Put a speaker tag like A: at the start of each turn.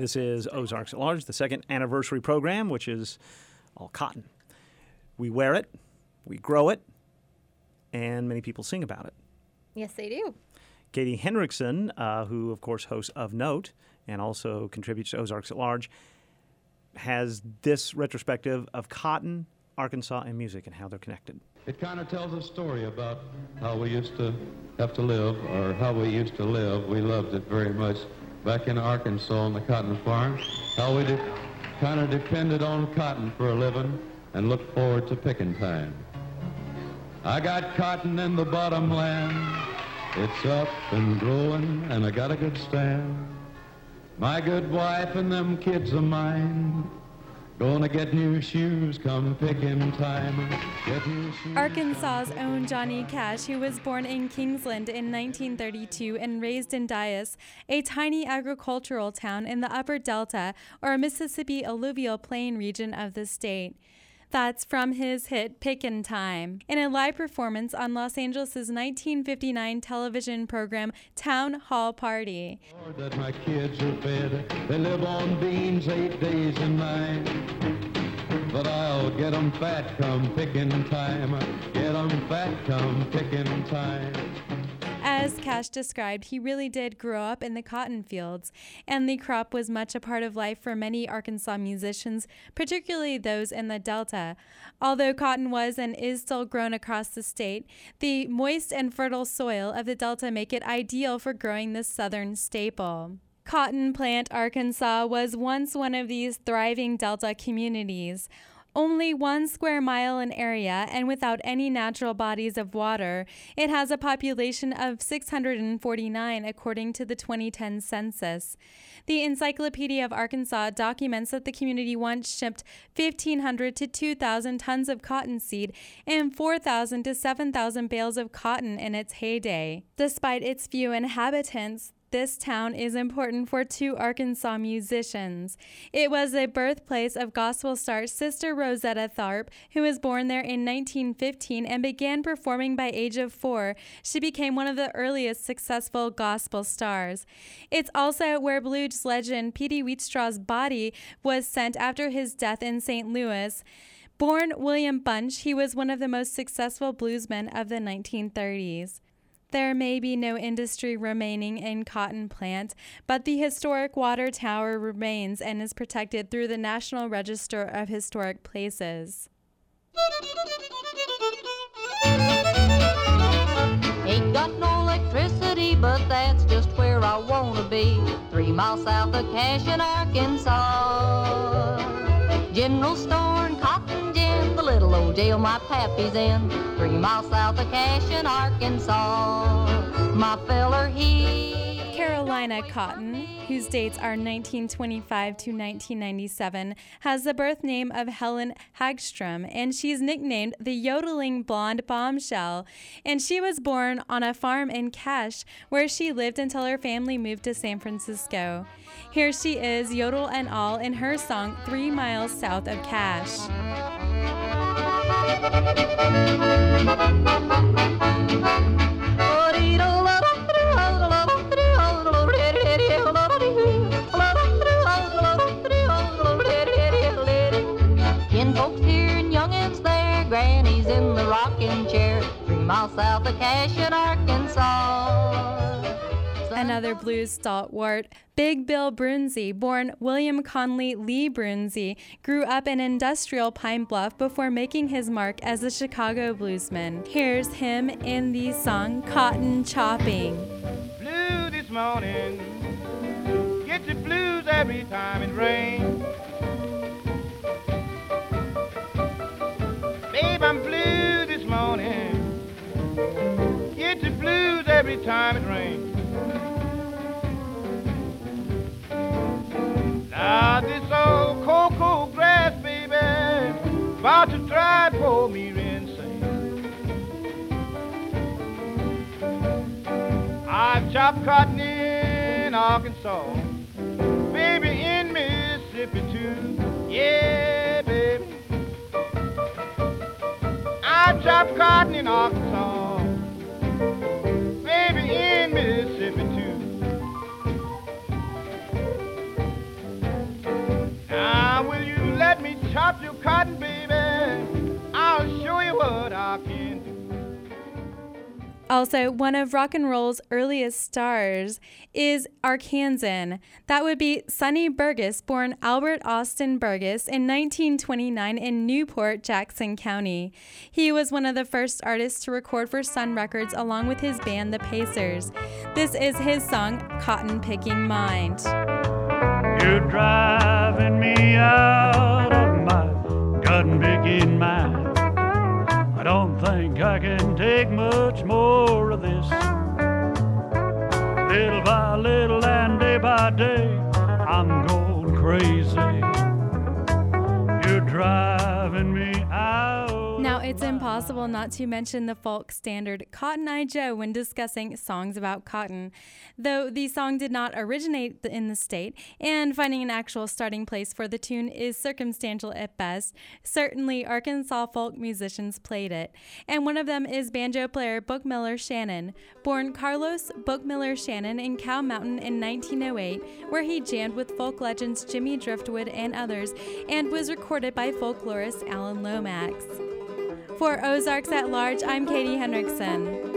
A: This is Ozarks at Large, the second anniversary program, which is all cotton. We wear it, we grow it, and many people sing about it.
B: Yes, they do.
A: Katie Henriksen, who, of course, hosts Of Note and also contributes to Ozarks at Large, has this retrospective of cotton, Arkansas, and music and how they're connected.
C: It kind of tells a story about how we used to have to live, or how we used to live. We loved it very much back in Arkansas on the cotton farm, how we kind of depended on cotton for a living and looked forward to picking time. I got cotton in the bottomland. It's up and growing, and I got a good stand. My good wife and them kids of mine gonna get new shoes come picking time. Get new shoes.
D: Arkansas's own Johnny Cash, who was born in Kingsland in 1932 and raised in Dyess, a tiny agricultural town in the upper Delta or Mississippi alluvial plain region of the state. That's from his hit Pickin' Time, in a live performance on Los Angeles' 1959 television program Town Hall Party.
C: Lord, that my kids are fed. They live on beans 8 days and 9. But I'll get 'em fat come pickin' time. Get 'em fat come pickin' time.
D: As Cash described, he really did grow up in the cotton fields, and the crop was much a part of life for many Arkansas musicians, particularly those in the Delta. Although cotton was and is still grown across the state, the moist and fertile soil of the Delta make it ideal for growing this southern staple. Cotton Plant, Arkansas was once one of these thriving Delta communities. Only 1 square mile in area and without any natural bodies of water, it has a population of 649 according to the 2010 census. The Encyclopedia of Arkansas documents that the community once shipped 1,500 to 2,000 tons of cottonseed and 4,000 to 7,000 bales of cotton in its heyday. Despite its few inhabitants, this town is important for 2 Arkansas musicians. It was the birthplace of gospel star Sister Rosetta Tharpe, who was born there in 1915 and began performing by age of 4. She became one of the earliest successful gospel stars. It's also where blues legend Petey Wheatstraw's body was sent after his death in St. Louis. Born William Bunch, he was one of the most successful bluesmen of the 1930s. There may be no industry remaining in Cotton Plant, but the historic water tower remains and is protected through the National Register of Historic Places.
E: Ain't got no electricity, but that's just where I wanna be. 3 miles south of Cache in Arkansas. General store and cotton gin, the little old jail my pappy's in. 3 miles south of Cache in Arkansas. My feller,
D: Carolina Cotton, whose dates are 1925 to 1997, has the birth name of Helen Hagstrom, and she's nicknamed the Yodeling Blonde Bombshell. And she was born on a farm in Cache, where she lived until her family moved to San Francisco. Here she is, yodel and all, in her song 3 Miles South of Cache.
E: Folks here and youngins there, grannies in the rocking chair, 3 miles south of Cache in Arkansas.
D: Another blues stalwart, Big Bill Brunsey, born William Conley Lee Brunsey, grew up in industrial Pine Bluff before making his mark as a Chicago bluesman. Here's him in the song Cotton Chopping.
F: Blue this morning, get the blues every time it rains. Babe, I'm blue this morning. Get the blues every time it rains. Now this old cocoa grass, baby, about to drive for me insane. I've chopped cotton in Arkansas, baby, in Mississippi too. Yeah, baby. I've chopped cotton in Arkansas, baby, in Mississippi too. cotton, baby, I'll show you what I can do.
D: Also, one of rock and roll's earliest stars is Arkansan. That would be Sonny Burgess, born Albert Austin Burgess in 1929 in Newport, Jackson County. He was one of the first artists to record for Sun Records along with his band, the Pacers. This is his song, Cotton Picking Mind.
B: You're driving me out of my cotton picking mind. I don't think I can take much more of this. Little by little and day by day, I'm going crazy. You're driving me out.
D: Now, it's impossible not to mention the folk standard Cotton Eye Joe when discussing songs about cotton. Though the song did not originate in the state, and finding an actual starting place for the tune is circumstantial at best, certainly Arkansas folk musicians played it. And one of them is banjo player Book Miller Shannon, born Carlos Book Miller Shannon in Cow Mountain in 1908, where he jammed with folk legends Jimmy Driftwood and others, and was recorded by folklorist Alan Lomax. For Ozarks at Large, I'm Katie Henriksen.